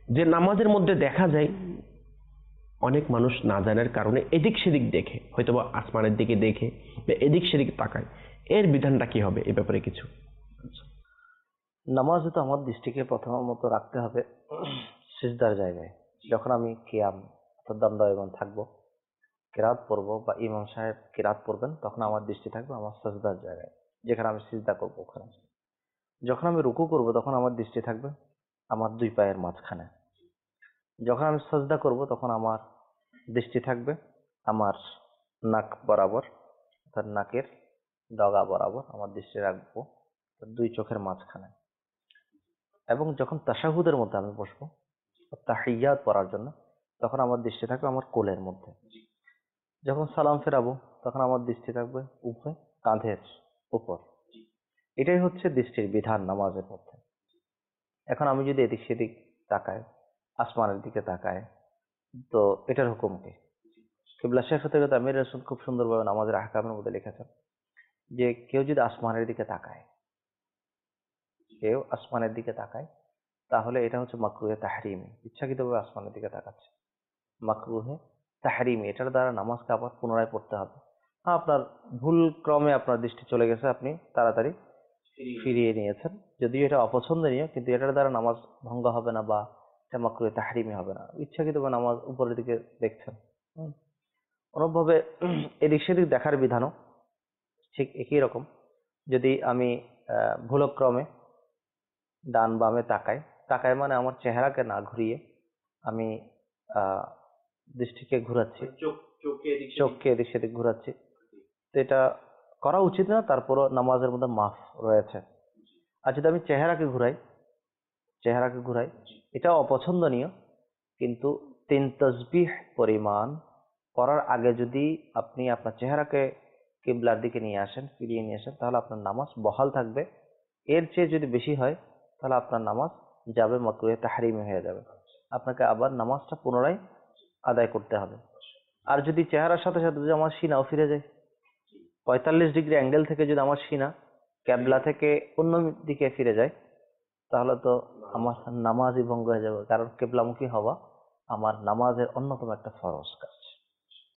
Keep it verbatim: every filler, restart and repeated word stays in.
যে নামাজের মধ্যে দেখা যায় অনেক মানুষ না জানার কারণে এদিক সেদিক দেখে, হয়তো বা আসমানের দিকে দেখে বা এদিক সেদিক তাকায়, এর বিধানটা কি হবে এ ব্যাপারে কিছু? নামাজে তো আমার দৃষ্টিকে প্রথমত রাখতে হবে সিজদার জায়গায়। যখন আমি কিয়াম অর্থাৎ দণ্ডায়মান থাকবো, কেরাত পড়বো বা ইমাম সাহেব কেরাত পড়বেন, তখন আমার দৃষ্টি থাকবে আমার সাজদার জায়গায়, যেখানে আমি সিজদা করবো ওখানে। যখন আমি রুকু করব তখন আমার দৃষ্টি থাকবে আমার দুই পায়ের মাঝখানে। যখন আমি সাজদা করব তখন আমার দৃষ্টি থাকবে আমার নাক বরাবর, অর্থাৎ নাকের ডগা বরাবর আমার দৃষ্টি রাখবো, দুই চোখের মাঝখানে। এবং যখন তাশাহুদের মধ্যে আমি বসবো তাহিয়াত পড়ার জন্য, তখন আমার দৃষ্টি থাকবে আমার কোলের মধ্যে। যখন সালাম ফেরাবো তখন আমার দৃষ্টি থাকবে উপরে কাঁধের উপর। এটাই হচ্ছে দৃষ্টির বিধান নামাজের মধ্যে। এখন আমি যদি এদিক সেদিক তাকাই, আসমানের দিকে তাকাই, তো এটার হুকুম কি? কিবলা শেখ হতে আমির রাসূল খুব সুন্দরভাবে নামাজের আহকামের মধ্যে লিখেছেন যে কেউ যদি আসমানের দিকে তাকায়, কেউ আসমানের দিকে তাকায়, তাহলে এটা হচ্ছে মাকরুহে তাহরিমি, ইচ্ছাকৃতভাবে আসমানের দিকে তাকাচ্ছে। মাকরুহে তাহরিমি, এটার দ্বারা নামাজকে আবার পুনরায় পড়তে হবে। হ্যাঁ, আপনার ভুল ক্রমে আপনার দৃষ্টি চলে গেছে, আপনি তাড়াতাড়ি ফিরিয়ে নিয়েছেন, যদিও এটা অপছন্দনীয়, কিন্তু এটার দ্বারা নামাজ ভঙ্গ হবে না বা এটা মাকরুহে তাহরিমি হবে না। ইচ্ছাকৃতভাবে নামাজ উপরের দিকে দেখছেন। হুম। অনুরূপভাবে এদিক সেদিক দেখার বিধানও ঠিক একই রকম। যদি আমি আহ ভুলক্রমে ডান বামে তাকাই, তাকাই মানে আমার চেহারাকে না ঘুরিয়ে আমি আহ দৃষ্টিকে ঘুরাচ্ছি, চোখকে এদিক সেদিক ঘুরাচ্ছি, তো এটা করা উচিত না, তারপরও নামাজের মধ্যে মাফ রয়েছে। আর যদি আমি চেহারাকে ঘুরাই, চেহারাকে ঘুরাই এটাও অপছন্দনীয়, কিন্তু তিন তসবিহ পরিমাণ করার আগে যদি আপনি আপনার চেহারাকে কিবলার দিকে নিয়ে আসেন, ফিরিয়ে নিয়ে আসেন, তাহলে আপনার নামাজ বহাল থাকবে। এর চেয়ে যদি বেশি হয় তাহলে আপনার নামাজ যাবে মাকরুহে তাহরিমি হয়ে যাবে, আপনাকে আবার নামাজটা পুনরায় আদায় করতে হবে। আর যদি চেহারার সাথে সাথে যদি আমার সিনাও ফিরে যায়, পঁয়তাল্লিশ ডিগ্রি অ্যাঙ্গেল থেকে যদি আমার সিনা ক্যাবলা থেকে অন্য দিকে ফিরে যায়, তাহলে তো আমার নামাজই ভঙ্গ হয়ে যাবে, কারণ কেবলামুখী হওয়া আমার নামাজের অন্যতম একটা ফরজ কাজ।